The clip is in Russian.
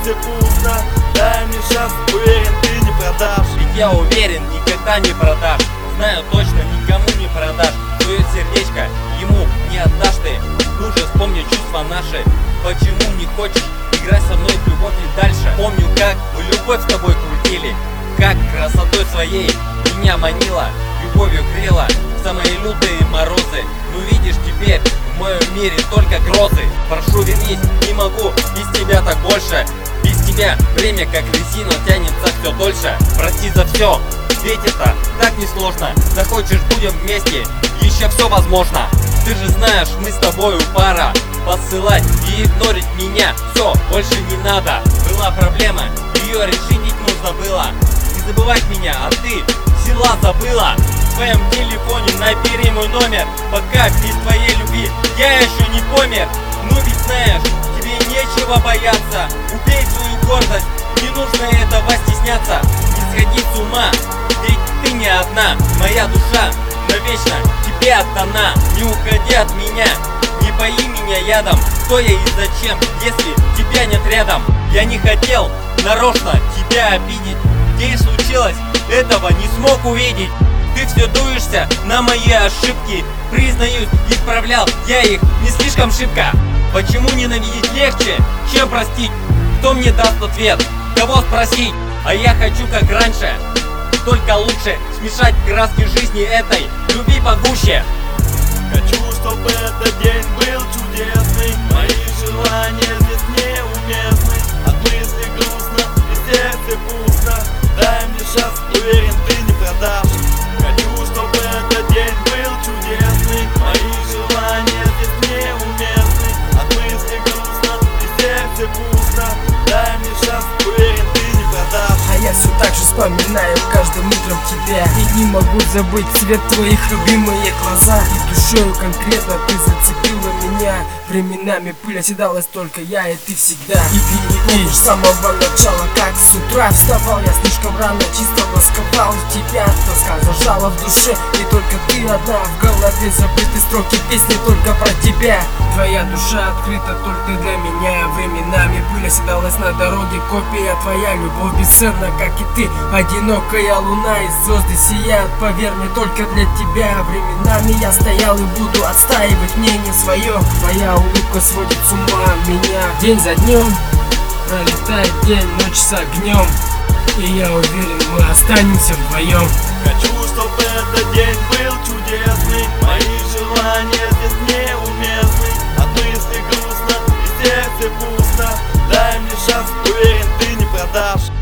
сердце пусто. Дай мне шанс, уверен, ты не продашь. Ведь я уверен, никогда не продашь. Знаю точно, никому не продашь. Твое сердечко ему не отдашь ты. Ну же вспомни чувства наши. Почему не хочешь играть со мной в любовь и дальше? Помню, как мы любовь с тобой крутили, как красотой своей меня манила, любовью грела в самые лютые морозы. Ну видишь, теперь в моем мире только грозы. Прошу, вернись, не могу без тебя так больше. Без тебя время как резина тянется все дольше. Прости за все, ведь это так несложно. Захочешь, будем вместе, еще все возможно. Ты же знаешь, мы с тобою пара. Посылать и игнорить меня все, больше не надо. Была проблема, ее решить ведь нужно было. Не забывать меня, а ты взяла, забыла. В твоем телефоне набери мой номер. Пока без твоей любви я еще не помер. Ну ведь знаешь, тебе нечего бояться. Убей свою гордость, не нужно этого стесняться. Не сходи с ума, ведь ты не одна. Моя душа навечно тебе отдана. Не уходи от меня, не пои меня ядом. Кто я и зачем, если тебя нет рядом? Я не хотел нарочно тебя обидеть. Где и случилось, этого не смог увидеть. Ты все дуешься на мои ошибки. Признаюсь, исправлял я их не слишком шибко. Почему ненавидеть легче, чем простить? Кто мне даст ответ? Кого спросить? А я хочу как раньше, только лучше смешать краски жизни этой любви погуще. Хочу, чтобы этот день был чудесный. Мои желания здесь неуместны. От мысли грустно и сердце пусто. Дай мне шанс, уверен, ты не продашь. Хочу, чтобы этот день был чудесный. Мои желания здесь неуместны. От мысли грустно и сердце пусто. Дай мне шанс, уверен, ты не продашь. А я все так же вспоминаю каждым утром тебя. И не могу забыть цвет твоих любимые глаза. И душою конкретно ты зацепила меня. Временами пыль оседалась только я и ты всегда. И ты не помнишь с самого начала, как с утра вставал я слишком рано, чисто восковал тебя. Тоска зажала в душе, и только ты одна. В голове забыты строки песни только про тебя. Твоя душа открыта только для меня. Временами пыль оседалась на дороге, копия твоя. Любовь бесценна, как и ты. Одинокая луна и звезды сияют, поверь мне, только для тебя. Временами я стоял и буду отстаивать мнение свое. Твоя улыбка сводит с ума меня. День за днем пролетает день, ночь с огнем. И я уверен, мы останемся вдвоем. Хочу, чтобы этот день был чудесный. Мои желания здесь неуместны. От мысли грустно и сердце пусто. Дай мне шанс, уверен, ты не продашь.